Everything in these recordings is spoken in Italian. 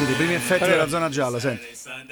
Sentite i primi effetti della zona gialla, senti.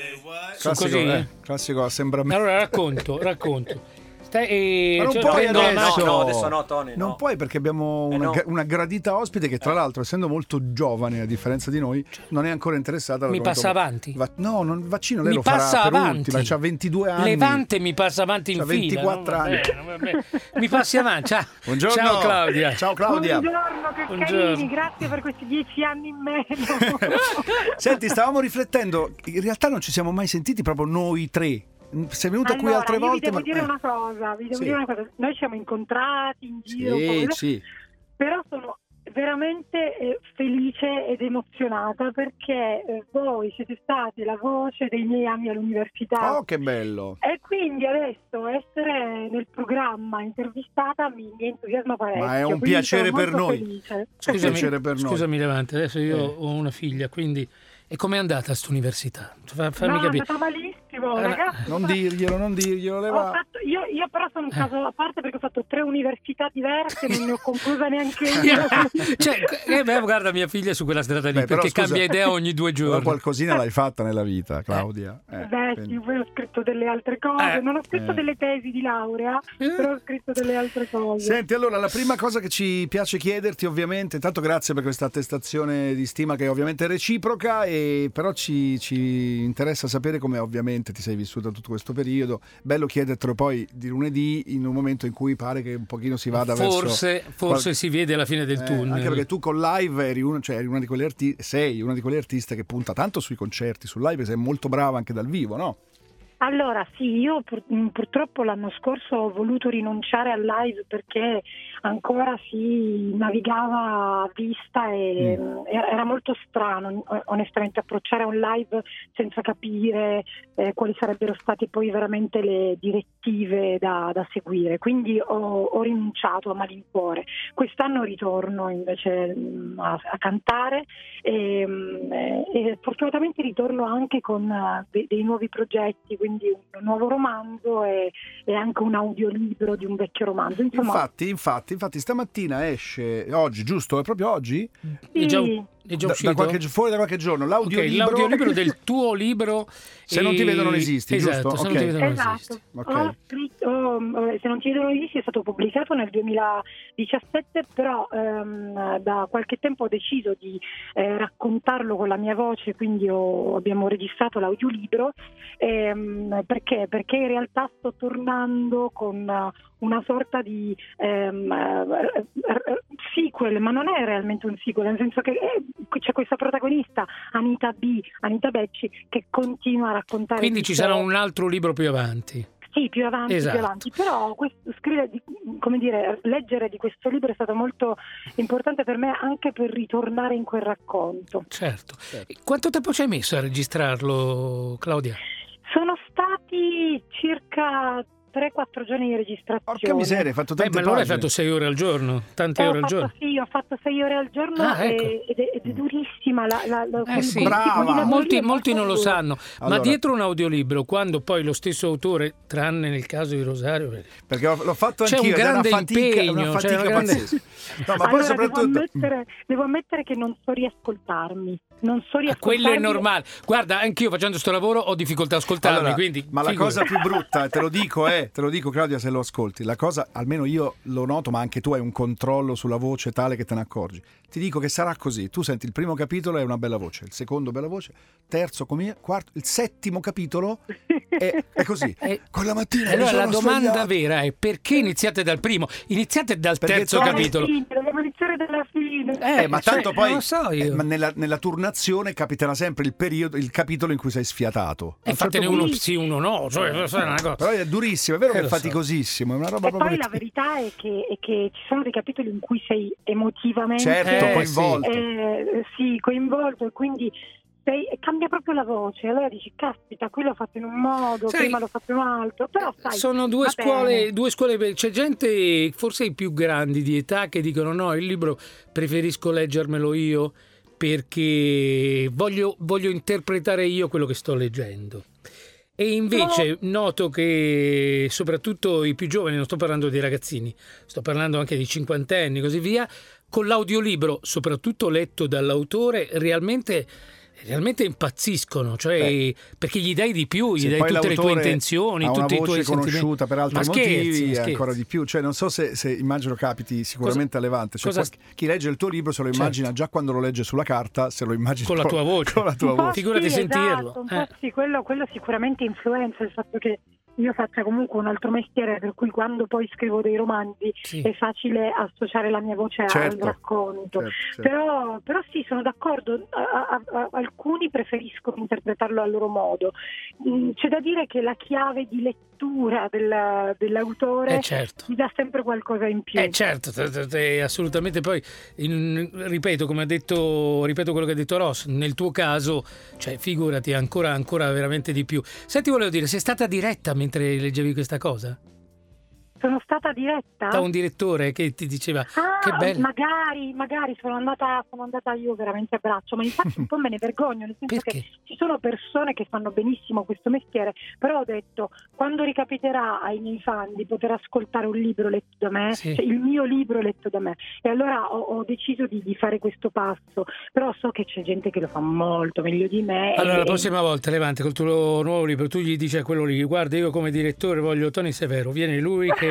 Classico, sembra me. Allora racconto. Ma non puoi adesso. No, adesso no, Tony. Non puoi, perché abbiamo una gradita ospite che, tra l'altro, essendo molto giovane a differenza di noi, non è ancora interessata. Mi passa avanti. Il vaccino lei mi lo passa farà avanti. per ultima, c'ha 22 anni. Levante mi passa avanti in fila. 24 anni. Mi passi avanti. Ciao. Buongiorno. Ciao Claudia. Ciao Claudia. Buongiorno, che carini, grazie per questi 10 anni in meno. Senti, stavamo riflettendo, in realtà non ci siamo mai sentiti proprio noi tre. Sei venuta qui altre volte. Vi devo dire una cosa. Noi ci siamo incontrati in giro, sì. Però sono veramente felice ed emozionata perché voi siete stati la voce dei miei anni all'università. Oh, che bello! E quindi adesso essere nel programma intervistata mi entusiasma parecchio. Ma è un piacere per noi. Felice. Scusami Levante, adesso io ho una figlia, quindi... E com'è andata quest'università? Fammi capire. È andata malissimo, ragazzi. Non dirglielo, Leva. Io però sono un caso a parte perché ho fatto 3 università diverse, non ne ho conclusa neanche una. Guarda, mia figlia è su quella strada lì, perché scusa, cambia idea ogni 2 giorni. Però qualcosina l'hai fatta nella vita, Claudia. Sì, poi ho scritto delle altre cose. Non ho scritto delle tesi di laurea, però ho scritto delle altre cose. Senti, allora, la prima cosa che ci piace chiederti, ovviamente, intanto grazie per questa attestazione di stima che è ovviamente reciproca, però ci interessa sapere come ovviamente ti sei vissuta tutto questo periodo. Bello chiedertelo poi di lunedì, in un momento in cui pare che un pochino si vada forse si vede la fine del tunnel, anche perché tu con live eri una di quelle sei una di quelle artiste che punta tanto sui concerti, sul live, sei molto brava anche dal vivo, no? Allora sì, io purtroppo l'anno scorso ho voluto rinunciare al live perché ancora si navigava a vista e era molto strano onestamente approcciare un live senza capire quali sarebbero state poi veramente le direttive da seguire, quindi ho rinunciato a malincuore. Quest'anno ritorno invece a cantare e fortunatamente ritorno anche con dei nuovi progetti, quindi un nuovo romanzo e anche un audiolibro di un vecchio romanzo. Insomma, infatti stamattina esce, oggi, giusto? È proprio oggi? Sì. È già uscito? Fuori da qualche giorno l'audiolibro del tuo libro Se non ti vedo non esisti, esatto, giusto? Se non ti vedo non esisti. Ho scritto, Se non ti vedo non esisti è stato pubblicato nel 2017, però da qualche tempo ho deciso di raccontarlo con la mia voce, quindi abbiamo registrato l'audiolibro perché in realtà sto tornando con una sorta di sequel, ma non è realmente un sequel, nel senso che c'è questa protagonista Anita Becci che continua a raccontare. Quindi ci sarà un altro libro più avanti. Sì, più avanti, però leggere di questo libro è stato molto importante per me, anche per ritornare in quel racconto. Certo. Quanto tempo ci hai messo a registrarlo, Claudia? Sono stati circa 3-4 giorni di registrazione. Porca miseria, hai fatto tante ma allora hai fatto 6 ore al giorno? Tante ore al giorno? Sì, ho fatto 6 ore al giorno ed è durissima. Sì. Brava. Molti non lo sanno, allora, ma dietro un audiolibro, quando poi lo stesso autore, tranne nel caso di Rosario, perché l'ho fatto c'è anch'io, un grande impegno, una fatica pazzesca. No, ma poi soprattutto devo ammettere che non so riascoltarmi. Quello è normale. Guarda, anch'io facendo sto lavoro ho difficoltà a ascoltarmi, allora, quindi ma la cosa più brutta, te lo dico Claudia, se lo ascolti, la cosa, almeno io lo noto, ma anche tu hai un controllo sulla voce tale che te ne accorgi. Ti dico che sarà così. Tu senti il primo capitolo è una bella voce, il secondo bella voce, terzo quarto, il settimo capitolo è così. Con la mattina allora la domanda vera è: perché iniziate dal primo? Iniziate dal terzo capitolo. Dobbiamo iniziare dalla fine. Ma tanto poi non lo so io. Ma nella turnazione capiterà sempre il capitolo in cui sei sfiatato. E fatene uno sì, uno no, cioè, una cosa. Però è durissimo, è vero che è faticosissimo, è una roba proprio. Poi la verità è che ci sono dei capitoli in cui sei emotivamente coinvolto. Coinvolto, e quindi cambia proprio la voce. Allora dici, caspita, qui l'ho fatto in un modo, prima l'ho fatto in un altro. Però sono due scuole. C'è gente, forse i più grandi di età, che dicono: no, il libro preferisco leggermelo io perché voglio interpretare io quello che sto leggendo. E invece noto che soprattutto i più giovani, non sto parlando dei ragazzini, sto parlando anche di cinquantenni, così via, con l'audiolibro, soprattutto letto dall'autore, realmente realmente impazziscono, cioè perché gli dai di più, gli dai poi tutte le tue intenzioni, tutti i tuoi voce conosciuta per altri motivi, ancora di più. Cioè, non so se immagino capiti sicuramente a Levante. Cioè, chi legge il tuo libro se lo immagina già quando lo legge sulla carta, se lo immagina con la tua voce. Con la tua voce. Figurati sentirlo. Un po' sì, quello sicuramente influenza il fatto che io faccia comunque un altro mestiere, per cui quando poi scrivo dei romanzi è facile associare la mia voce al racconto. Certo. Però sì, sono d'accordo, alcuni preferiscono interpretarlo a loro modo. C'è da dire che la chiave di lettura dell'autore ti dà sempre qualcosa in più. Certo, assolutamente. Poi ripeto quello che ha detto Ross, nel tuo caso, cioè figurati ancora veramente di più. Senti, volevo dire, sei stata diretta mentre leggevi questa cosa? Sono stata diretta da un direttore che ti diceva che bello. Magari sono andata io veramente a braccio, ma infatti un po' me ne vergogno, nel senso che ci sono persone che fanno benissimo questo mestiere, però ho detto, quando ricapiterà ai miei fan di poter ascoltare un libro letto da me, cioè il mio libro letto da me, e allora ho deciso di fare questo passo, però so che c'è gente che lo fa molto meglio di me. Allora la prossima volta, Levante, col tuo nuovo libro, tu gli dici a quello lì, guarda, io come direttore voglio Tony Severo, viene lui che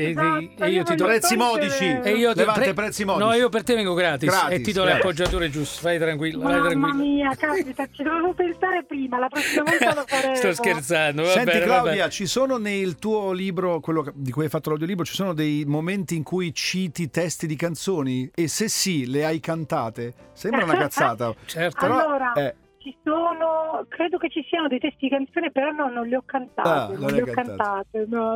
e io ti do prezzi modici e io Levante, prezzi modici. No, io per te vengo gratis e ti do le appoggiature giuste. Vai tranquillo. Mamma mia, capita, ci dovevo pensare prima, la prossima volta lo faremo. Sto scherzando. Senti Claudia, ci sono nel tuo libro, quello di cui hai fatto l'audiolibro, ci sono dei momenti in cui citi testi di canzoni? E se sì, le hai cantate? Sembra una cazzata. Certo. Però, allora ci sono, credo che ci siano dei testi di canzone, però non li ho cantate, non li ho cantate. No.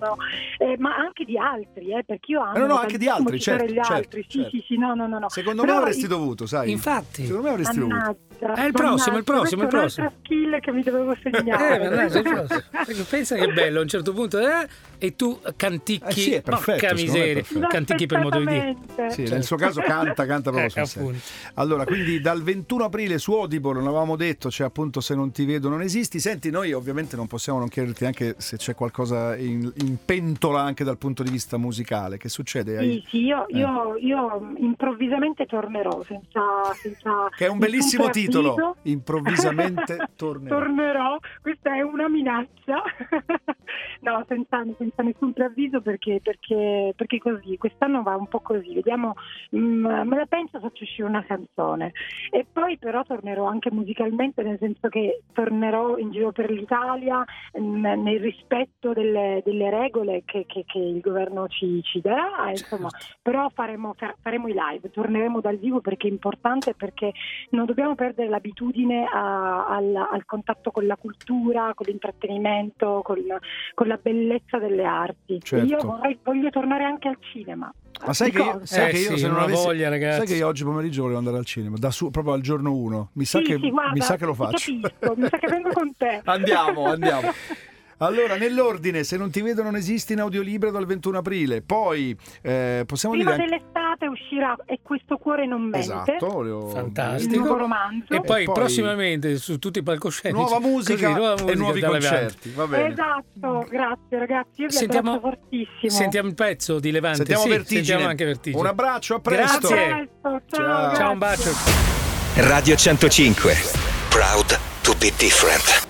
Ma anche di altri, perché io amo anche di altri, certo. Sì, no. Secondo però me avresti dovuto, sai. Infatti. Secondo me avresti dovuto. È il prossimo. Un'altra skill che mi dovevo segnare. Pensa che bello, a un certo punto e tu canticchi, sì, è perfetto, porca miseria, canticchi per modo di dire. Sì, nel suo caso canta proprio sul serio. Allora, quindi dal 21 aprile su Audible, non avevamo detto, c'è appunto Se non ti vedo non esisti. Senti, noi ovviamente non possiamo non chiederti anche se c'è qualcosa in pentola anche dal punto di vista musicale. Che succede? Sì, io improvvisamente tornerò senza che è un bellissimo titolo, improvvisamente tornerò. Questa è una minaccia. No, senza nessun preavviso, perché così quest'anno va un po' così, vediamo, me la penso, faccio uscire una canzone e poi però tornerò anche musicalmente, nel senso che tornerò in giro per l'Italia nel rispetto delle regole che il governo ci darà, insomma. Però faremo i live, torneremo dal vivo, perché è importante, perché non dobbiamo perdere l'abitudine al contatto con la cultura, con l'intrattenimento, con la bellezza delle arti. Certo. Io voglio tornare anche al cinema. Ma sai che io se non avessi voglia, ragazzi. Sai che io oggi pomeriggio volevo andare al cinema proprio al giorno 1. Mi sa che lo faccio. Mi sa che vengo con te. Andiamo. Allora, nell'ordine, Se non ti vedo non esisti, in audiolibro dal 21 aprile. Poi possiamo prima dire dell'estate uscirà E questo cuore non mente. Esatto, fantastico. Il nuovo romanzo. E poi prossimamente su tutti i palcoscenici nuova musica e nuovi concerti. Va bene. Esatto, grazie ragazzi. Io vi abbraccio fortissimo. Sentiamo il pezzo di Levante. Sentiamo anche Vertigine. Un abbraccio, a presto. Grazie. Ciao, un bacio. Radio 105. Proud to be different.